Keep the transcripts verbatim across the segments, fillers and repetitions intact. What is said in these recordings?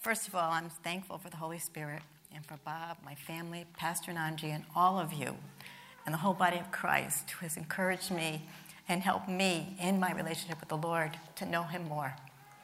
First of all, I'm thankful for the Holy Spirit and for Bob, my family, Pastor Nanji, and all of you, and the whole body of Christ who has encouraged me and helped me in my relationship with the Lord to know him more.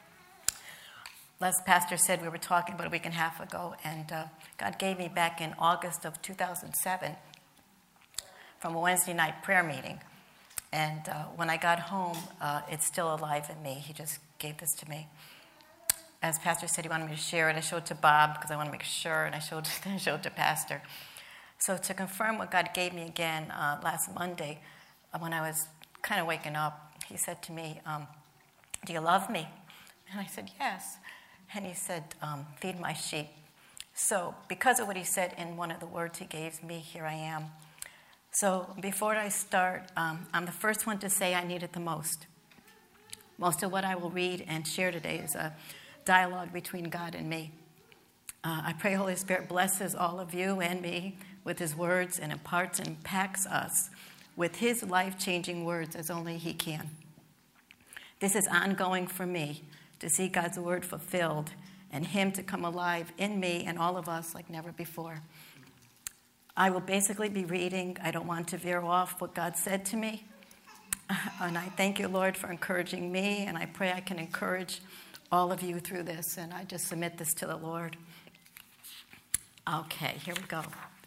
Last pastor said we were talking about a week and a half ago, and uh, God gave me back in August of two thousand seven from a Wednesday night prayer meeting. And uh, when I got home, uh, it's still alive in me. He just gave this to me. As Pastor said, he wanted me to share it. I showed it to Bob because I want to make sure, and I showed, I showed it to Pastor. So to confirm what God gave me again uh, last Monday, uh, when I was kind of waking up, he said to me, um, do you love me? And I said, yes. And he said, um, feed my sheep. So because of what he said in one of the words he gave me, here I am. So before I start, um, I'm the first one to say I need it the most. Most of what I will read and share today is a dialogue between God and me. Uh, I pray Holy Spirit blesses all of you and me with his words and imparts and impacts us with his life-changing words as only he can. This is ongoing for me to see God's word fulfilled and him to come alive in me and all of us like never before. I will basically be reading. I don't want to veer off what God said to me. And I thank you, Lord, for encouraging me, and I pray I can encourage all of you through this, and I just submit this to the Lord. Okay, here we go.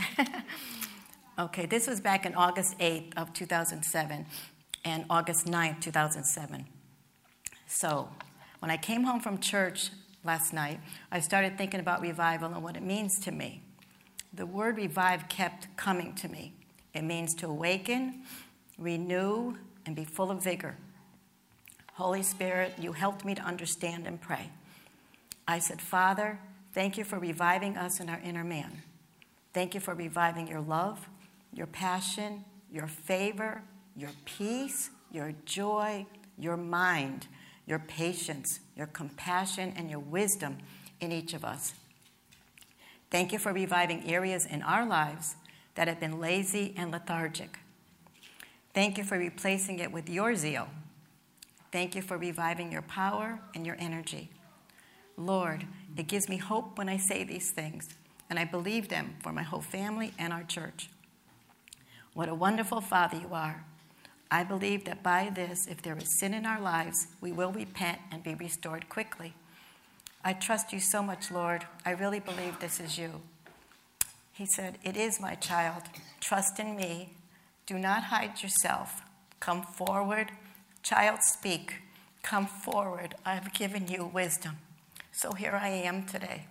Okay, this was back in August eighth of two thousand seven and August ninth, two thousand seven. So when I came home from church last night, I started thinking about revival and what it means to me. The word revive kept coming to me. It means to awaken, renew, and be full of vigor. Holy Spirit, you helped me to understand and pray. I said, Father, thank you for reviving us in our inner man. Thank you for reviving your love, your passion, your favor, your peace, your joy, your mind, your patience, your compassion, and your wisdom in each of us. Thank you for reviving areas in our lives that have been lazy and lethargic. Thank you for replacing it with your zeal. Thank you for reviving your power and your energy. Lord, it gives me hope when I say these things, and I believe them for my whole family and our church. What a wonderful Father you are. I believe that by this, if there is sin in our lives, we will repent and be restored quickly. I trust you so much, Lord. I really believe this is you. He said, it is, my child. Trust in me. Do not hide yourself. Come forward. Child, speak. Come forward. I've given you wisdom. So here I am today.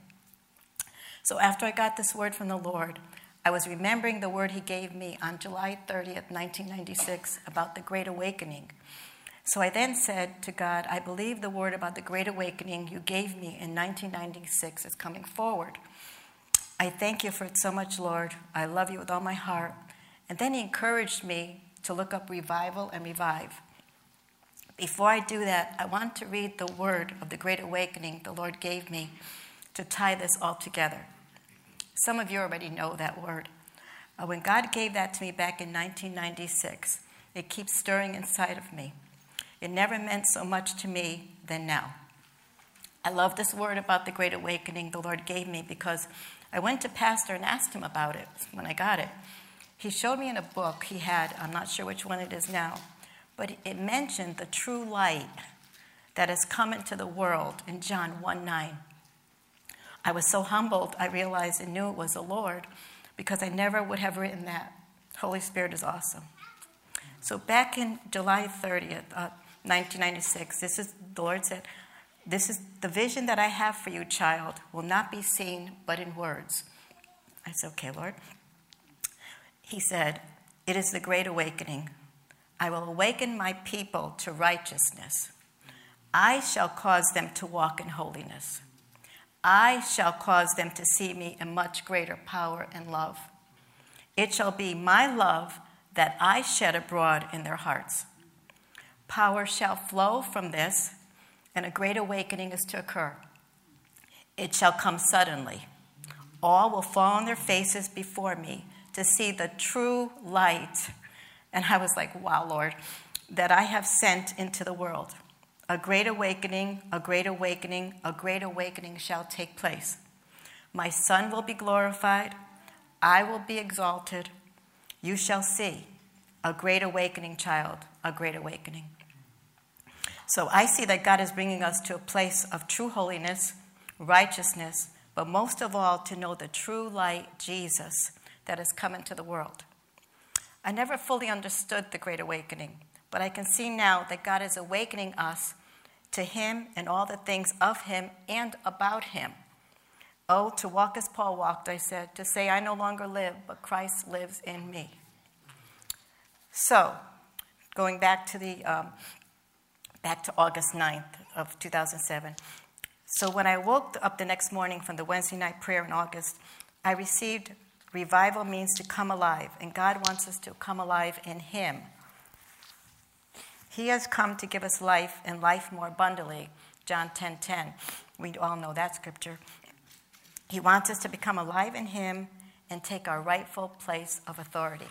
So after I got this word from the Lord, I was remembering the word he gave me on July thirtieth, nineteen ninety-six, about the Great Awakening. So I then said to God, I believe the word about the Great Awakening you gave me in nineteen ninety-six is coming forward. I thank you for it so much, Lord. I love you with all my heart. And then he encouraged me to look up revival and revive. Before I do that, I want to read the word of the Great Awakening the Lord gave me to tie this all together. Some of you already know that word. Uh, when God gave that to me back in nineteen ninety-six, it keeps stirring inside of me. It never meant so much to me than now. I love this word about the Great Awakening the Lord gave me because I went to Pastor and asked him about it when I got it. He showed me in a book he had, I'm not sure which one it is now, but it mentioned the true light that has come into the world in John one nine. I was so humbled, I realized and knew it was the Lord because I never would have written that. Holy Spirit is awesome. So back in July thirtieth, uh, nineteen ninety-six, this is, the Lord said, this is the vision that I have for you, child, will not be seen but in words. I said, okay, Lord. He said, it is the Great Awakening. I will awaken my people to righteousness. I shall cause them to walk in holiness. I shall cause them to see me in much greater power and love. It shall be my love that I shed abroad in their hearts. Power shall flow from this, and a great awakening is to occur. It shall come suddenly. All will fall on their faces before me to see the true light. And I was like, wow, Lord, that I have sent into the world. A great awakening, a great awakening, a great awakening shall take place. My Son will be glorified. I will be exalted. You shall see a great awakening, child, a great awakening. So I see that God is bringing us to a place of true holiness, righteousness, but most of all to know the true light, Jesus, that has come into the world. I never fully understood the Great Awakening, but I can see now that God is awakening us to him and all the things of him and about him. Oh, to walk as Paul walked, I said, to say I no longer live, but Christ lives in me. So, going back to the um, back to August ninth of two thousand seven. So when I woke up the next morning from the Wednesday night prayer in August, I received revival means to come alive, and God wants us to come alive in him. He has come to give us life and life more abundantly, John ten ten. We all know that scripture. He wants us to become alive in him and take our rightful place of authority.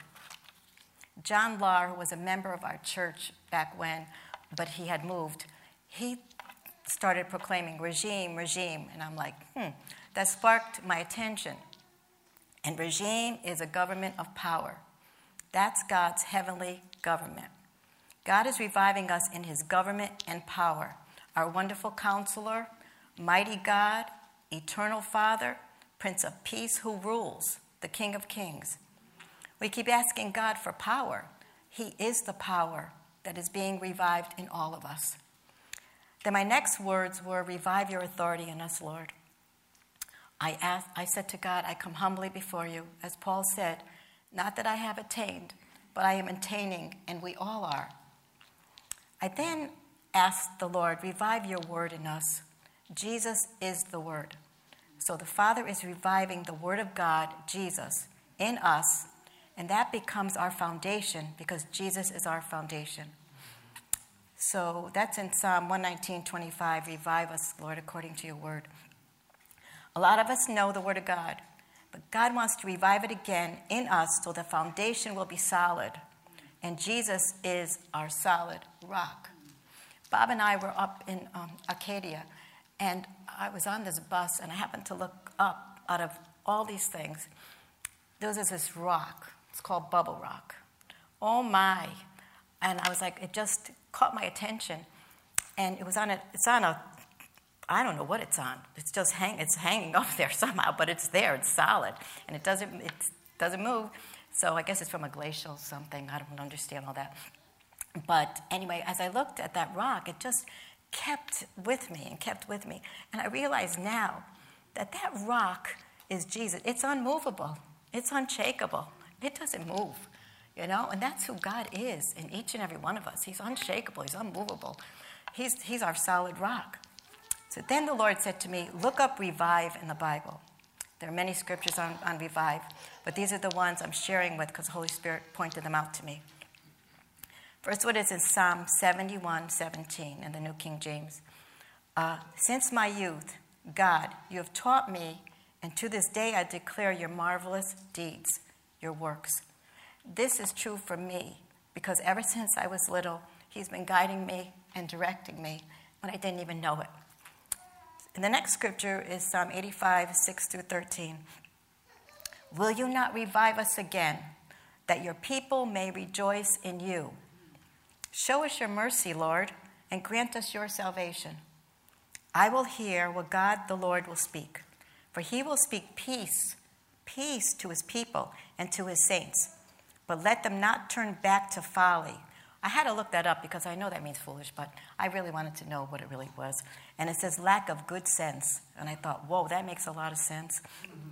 John Lahr was a member of our church back when, but he had moved. He started proclaiming regime, regime, and I'm like, hmm, that sparked my attention. And regime is a government of power. That's God's heavenly government. God is reviving us in his government and power. Our wonderful counselor, mighty God, eternal Father, Prince of Peace who rules, the King of Kings. We keep asking God for power. He is the power that is being revived in all of us. Then my next words were, revive your authority in us, Lord. I asked, I said to God, I come humbly before you. As Paul said, not that I have attained, but I am attaining, and we all are. I then asked the Lord, revive your word in us. Jesus is the word. So the Father is reviving the word of God, Jesus, in us, and that becomes our foundation because Jesus is our foundation. So that's in Psalm one nineteen, twenty-five, revive us, Lord, according to your word. A lot of us know the word of God, but God wants to revive it again in us so the foundation will be solid. And Jesus is our solid rock. Bob and I were up in um, Acadia, and I was on this bus, and I happened to look up out of all these things. There was this rock. It's called Bubble Rock. Oh, my. And I was like, it just caught my attention. And it was on a, it's on a, I don't know what it's on. It's just hang, it's hanging up there somehow, but it's there. It's solid. And it doesn't, it doesn't move. So I guess it's from a glacial something. I don't understand all that. But anyway, as I looked at that rock, it just kept with me and kept with me. And I realize now that that rock is Jesus. It's unmovable. It's unshakable. It doesn't move, you know? And that's who God is in each and every one of us. He's unshakable. He's unmovable. He's, he's our solid rock. So then the Lord said to me, look up revive in the Bible. There are many scriptures on, on revive, but these are the ones I'm sharing with because the Holy Spirit pointed them out to me. First one is in Psalm seventy-one, seventeen in the New King James. Uh, Since my youth, God, you have taught me, and to this day I declare your marvelous deeds, your works. This is true for me because ever since I was little, he's been guiding me and directing me when I didn't even know it. And the next scripture is Psalm eighty-five, six through thirteen. Will you not revive us again, that your people may rejoice in you? Show us your mercy, Lord, and grant us your salvation. I will hear what God the Lord will speak, for he will speak peace, peace to his people and to his saints. But let them not turn back to folly. I had to look that up because I know that means foolish, but I really wanted to know what it really was. And it says lack of good sense. And I thought, whoa, that makes a lot of sense.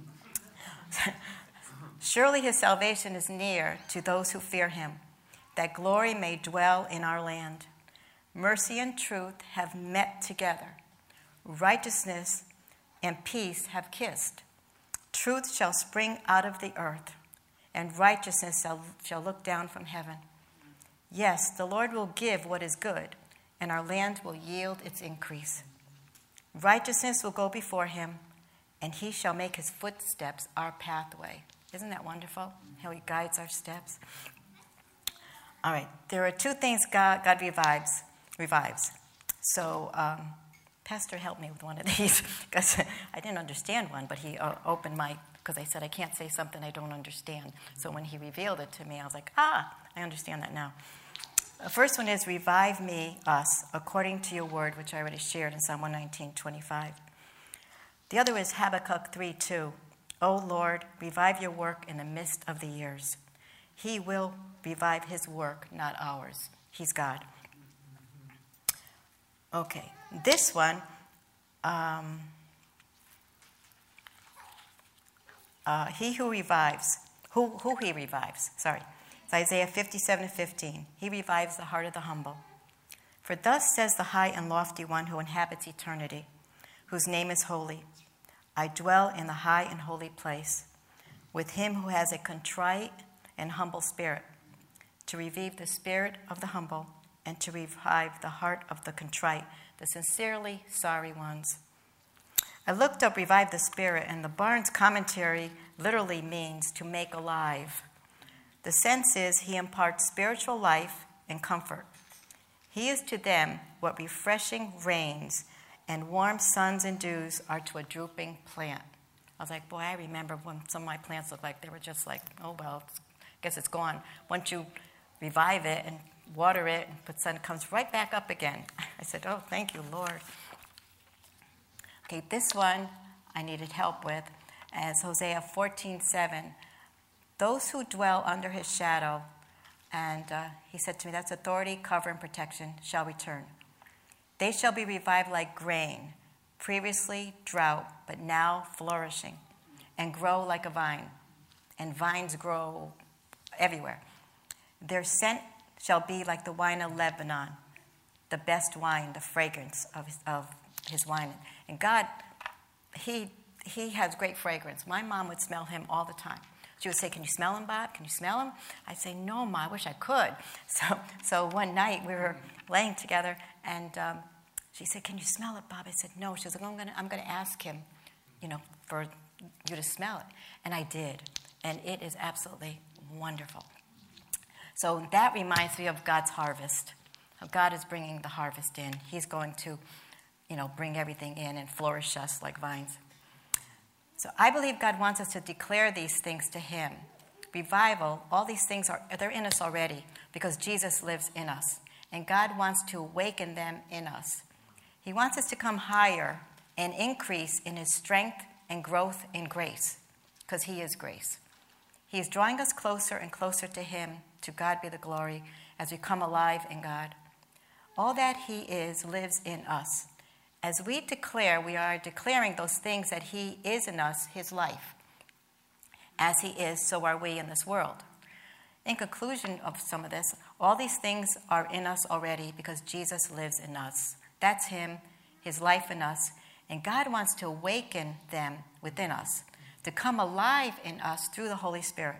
Surely his salvation is near to those who fear him, that glory may dwell in our land. Mercy and truth have met together. Righteousness and peace have kissed. Truth shall spring out of the earth, and righteousness shall, shall look down from heaven. Yes, the Lord will give what is good, and our land will yield its increase. Righteousness will go before him, and he shall make his footsteps our pathway. Isn't that wonderful, how he guides our steps? All right, there are two things God, God revives, revives. So um, Pastor helped me with one of these because I didn't understand one, but he uh, opened my, because I said I can't say something I don't understand. So when he revealed it to me, I was like, ah, I understand that now. The first one is, revive me, us, according to your word, which I already shared in Psalm one nineteen, twenty-five. The other is Habakkuk three two. O Lord, revive your work in the midst of the years. He will revive his work, not ours. He's God. Okay, this one, um, uh, he who revives, who, who he revives, sorry. It's Isaiah fifty-seven fifteen. He revives the heart of the humble. For thus says the high and lofty one who inhabits eternity, whose name is holy. I dwell in the high and holy place, with him who has a contrite and humble spirit, to revive the spirit of the humble, and to revive the heart of the contrite, the sincerely sorry ones. I looked up revive the spirit, and the Barnes commentary literally means to make alive. The sense is he imparts spiritual life and comfort. He is to them what refreshing rains and warm suns and dews are to a drooping plant. I was like, boy, I remember when some of my plants looked like they were just like, oh, well, I guess it's gone. Once you revive it and water it, and put sun, it comes right back up again. I said, oh, thank you, Lord. Okay, this one I needed help with, as Hosea fourteen seven. Those who dwell under his shadow, and uh, he said to me, that's authority, cover, and protection, shall return. They shall be revived like grain, previously drought, but now flourishing, and grow like a vine. And vines grow everywhere. Their scent shall be like the wine of Lebanon, the best wine, the fragrance of his, of his wine. And God, he, he has great fragrance. My mom would smell him all the time. She would say, can you smell him, Bob? Can you smell him? I'd say, no, Ma, I wish I could. So so one night we were laying together, and um, she said, can you smell it, Bob? I said, no. She was like, I'm going to I'm gonna ask him, you know, for you to smell it. And I did. And it is absolutely wonderful. So that reminds me of God's harvest. How God is bringing the harvest in. He's going to, you know, bring everything in and flourish us like vines. So I believe God wants us to declare these things to him. Revival, all these things, are they're in us already because Jesus lives in us. And God wants to awaken them in us. He wants us to come higher and increase in his strength and growth in grace because he is grace. He is drawing us closer and closer to him. To God be the glory as we come alive in God. All that he is lives in us. As we declare, we are declaring those things that he is in us, his life. As he is, so are we in this world. In conclusion of some of this, all these things are in us already because Jesus lives in us. That's him, his life in us. And God wants to awaken them within us, to come alive in us through the Holy Spirit.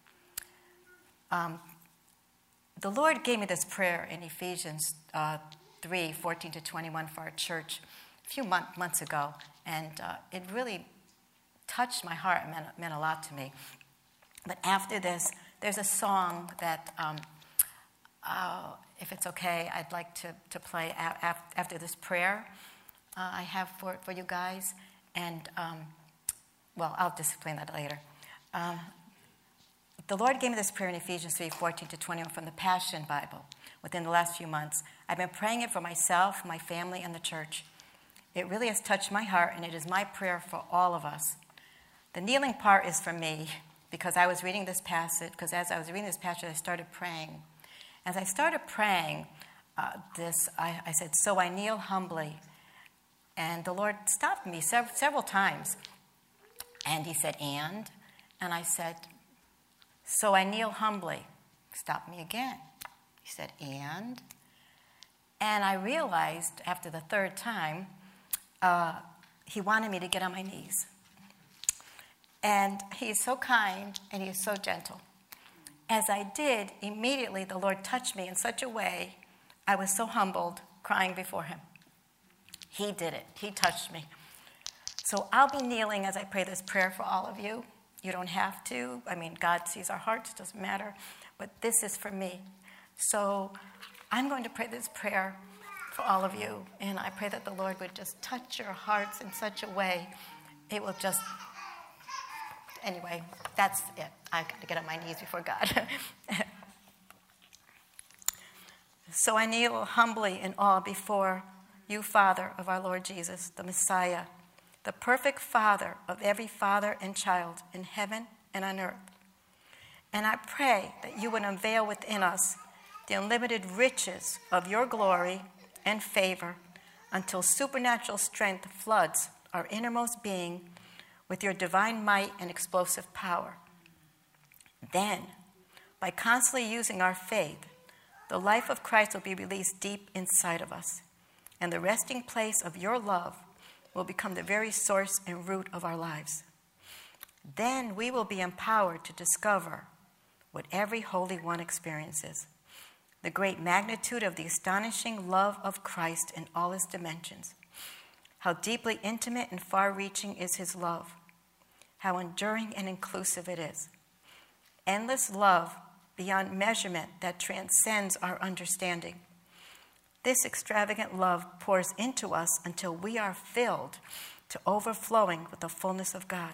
Um, the Lord gave me this prayer in Ephesians uh, three, fourteen to twenty-one for our church a few month, months ago. And uh, it really touched my heart and meant, meant a lot to me. But after this, there's a song that, um, uh, if it's okay, I'd like to, to play a- af- after this prayer uh, I have for, for you guys. And, um, well, I'll just explain that later. Um, the Lord gave me this prayer in Ephesians three, fourteen to twenty-one from the Passion Bible within the last few months. I've been praying it for myself, my family, and the church. It really has touched my heart, and it is my prayer for all of us. The kneeling part is for me, because I was reading this passage, because as I was reading this passage, I started praying. As I started praying uh, this, I, I said, so I kneel humbly. And the Lord stopped me sev- several times. And he said, and? And I said, so I kneel humbly. Stop me again. He said, and? And I realized after the third time, uh, he wanted me to get on my knees. And he is so kind and he is so gentle. As I did, immediately the Lord touched me in such a way, I was so humbled, crying before him. He did it. He touched me. So I'll be kneeling as I pray this prayer for all of you. You don't have to. I mean, God sees our hearts. It doesn't matter. But this is for me. So I'm going to pray this prayer for all of you. And I pray that the Lord would just touch your hearts in such a way, it will just, anyway, that's it. I've got to get on my knees before God. So I kneel humbly in awe before you, Father of our Lord Jesus, the Messiah, the perfect Father of every father and child in heaven and on earth. And I pray that you would unveil within us the unlimited riches of your glory and favor until supernatural strength floods our innermost being with your divine might and explosive power. Then, by constantly using our faith, the life of Christ will be released deep inside of us, and the resting place of your love will become the very source and root of our lives. Then we will be empowered to discover what every Holy One experiences, the great magnitude of the astonishing love of Christ in all its dimensions, how deeply intimate and far-reaching is his love, how enduring and inclusive it is. Endless love beyond measurement that transcends our understanding. This extravagant love pours into us until we are filled to overflowing with the fullness of God.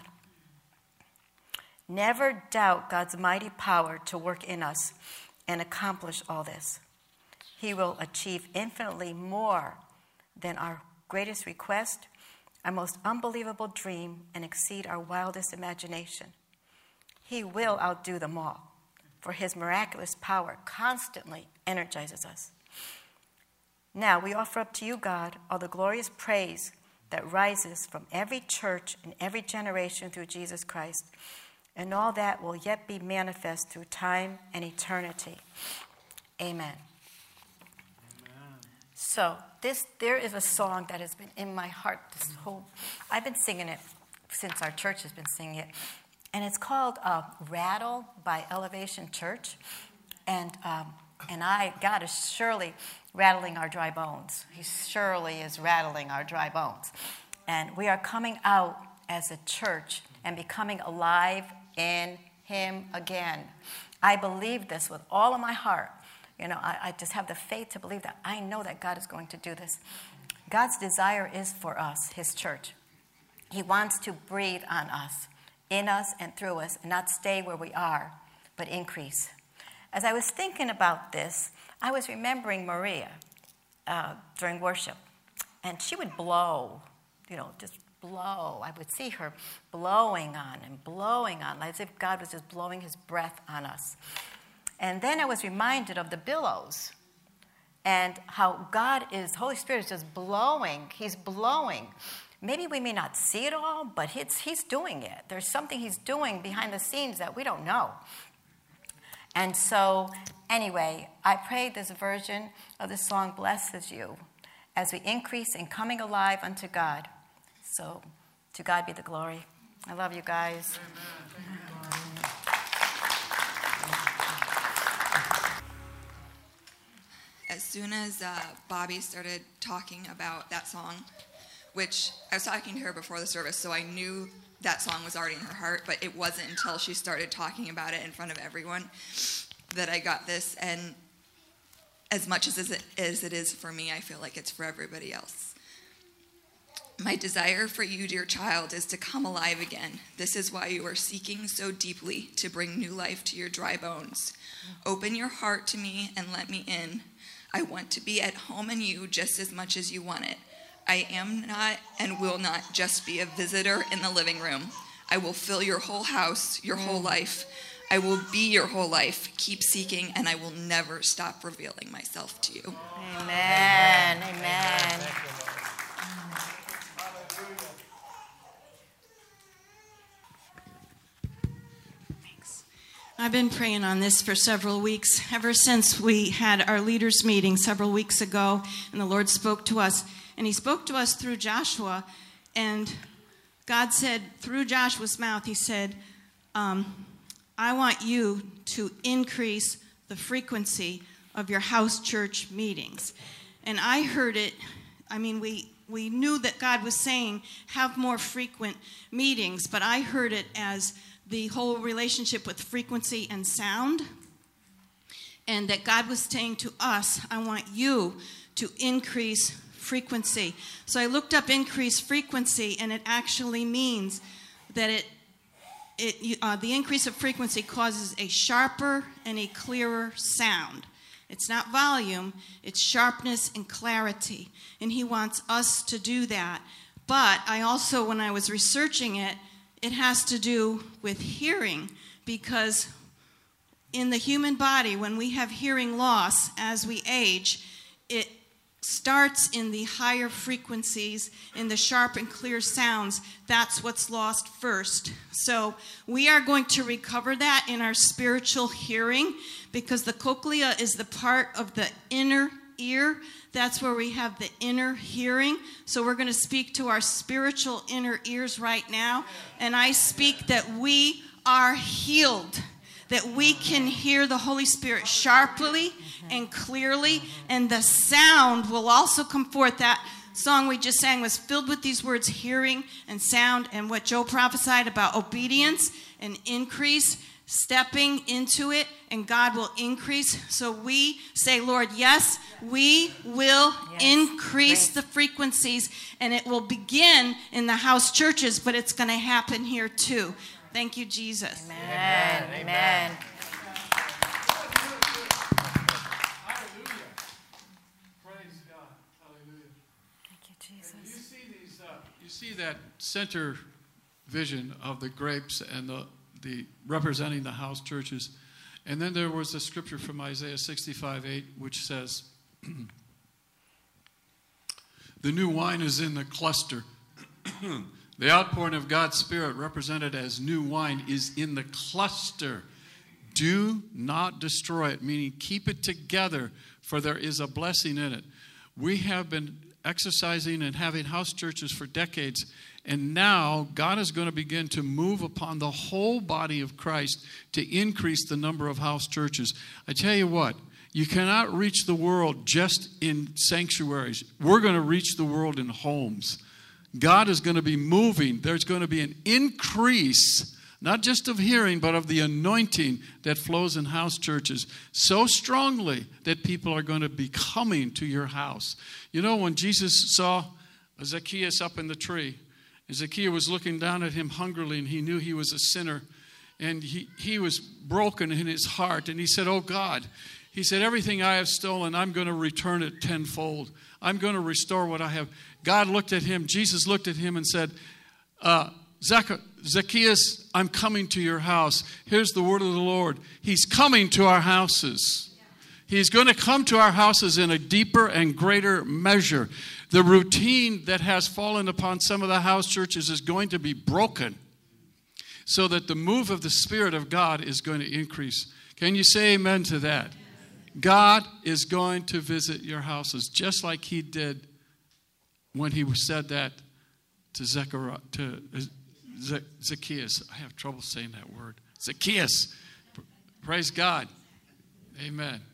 Never doubt God's mighty power to work in us and accomplish all this. He will achieve infinitely more than our greatest request, our most unbelievable dream, and exceed our wildest imagination. He will outdo them all, for his miraculous power constantly energizes us. Now we offer up to you, God, all the glorious praise that rises from every church and every generation through Jesus Christ, and all that will yet be manifest through time and eternity. Amen. Amen. So this, there is a song that has been in my heart this whole, I've been singing it since our church has been singing it, and it's called uh, Rattle by Elevation Church, and um, and I, God is surely rattling our dry bones. He surely is rattling our dry bones, and we are coming out as a church and becoming alive in him again. I believe this with all of my heart. You know, I, I just have the faith to believe that. I know that God is going to do this. God's desire is for us, his church. He wants to breathe on us, in us and through us, and not stay where we are, but increase. As I was thinking about this, I was remembering Maria uh, during worship, and she would blow, you know, just blow. I would see her blowing on and blowing on, as if God was just blowing his breath on us. And then I was reminded of the billows and how God is, Holy Spirit is just blowing. He's blowing. Maybe we may not see it all, but it's, he's doing it. There's something he's doing behind the scenes that we don't know. And so, anyway, I prayed this version of the song blesses you as we increase in coming alive unto God. So, to God be the glory. I love you guys. Amen. As soon as uh, Bobby started talking about that song, which I was talking to her before the service, so I knew that song was already in her heart, but it wasn't until she started talking about it in front of everyone that I got this. And as much as it, as it is for me, I feel like it's for everybody else. My desire for you, dear child, is to come alive again. This is why you are seeking so deeply to bring new life to your dry bones. Open your heart to me and let me in. I want to be at home in you just as much as you want it. I am not and will not just be a visitor in the living room. I will fill your whole house, your whole life. I will be your whole life. Keep seeking, and I will never stop revealing myself to you. Amen. Amen. Thanks. I've been praying on this for several weeks, ever since we had our leaders meeting several weeks ago, and the Lord spoke to us. And he spoke to us through Joshua, and God said, through Joshua's mouth, he said, um, I want you to increase the frequency of your house church meetings. And I heard it, I mean, we, we knew that God was saying, have more frequent meetings, but I heard it as the whole relationship with frequency and sound, and that God was saying to us, I want you to increase frequency. So I looked up increase frequency, and it actually means that it, it uh, the increase of frequency causes a sharper and a clearer sound. It's not volume, it's sharpness and clarity. And he wants us to do that. But I also, when I was researching it, it has to do with hearing, because in the human body, when we have hearing loss as we age, it starts in the higher frequencies, in the sharp and clear sounds. That's what's lost first. So we are going to recover that in our spiritual hearing, because the cochlea is the part of the inner ear. That's where we have the inner hearing. So we're going to speak to our spiritual inner ears right now. And I speak that we are healed, that we can hear the Holy Spirit sharply and clearly, and the sound will also come forth. That song we just sang was filled with these words, hearing and sound, and what Joe prophesied about obedience and increase, stepping into it, and God will increase. So we say, Lord, yes, we will yes. increase Great. the frequencies, and it will begin in the house churches, but it's going to happen here too. Thank you, Jesus. Amen. Amen. Amen. Hallelujah. Praise God. Hallelujah. Thank you, Jesus. And you see these. Uh, you see that center vision of the grapes and the the representing the house churches, and then there was a scripture from Isaiah sixty-five eight, which says, "The new wine is in the cluster." The outpouring of God's Spirit, represented as new wine, is in the cluster. Do not destroy it, meaning keep it together, for there is a blessing in it. We have been exercising and having house churches for decades, and now God is going to begin to move upon the whole body of Christ to increase the number of house churches. I tell you what, you cannot reach the world just in sanctuaries. We're going to reach the world in homes. God is going to be moving. There's going to be an increase, not just of hearing, but of the anointing that flows in house churches so strongly that people are going to be coming to your house. You know, when Jesus saw Zacchaeus up in the tree, and Zacchaeus was looking down at him hungrily, and he knew he was a sinner, and he, he was broken in his heart, and he said, "Oh God," he said, "everything I have stolen, I'm going to return it tenfold. I'm going to restore what I have." God looked at him, Jesus looked at him and said, uh, Zacchaeus, I'm coming to your house. Here's the word of the Lord. He's coming to our houses. He's going to come to our houses in a deeper and greater measure. The routine that has fallen upon some of the house churches is going to be broken, so that the move of the Spirit of God is going to increase. Can you say amen to that? God is going to visit your houses, just like he did when he said that to Zechariah, to Zacchaeus. I have trouble saying that word. Zacchaeus. Praise God. Amen.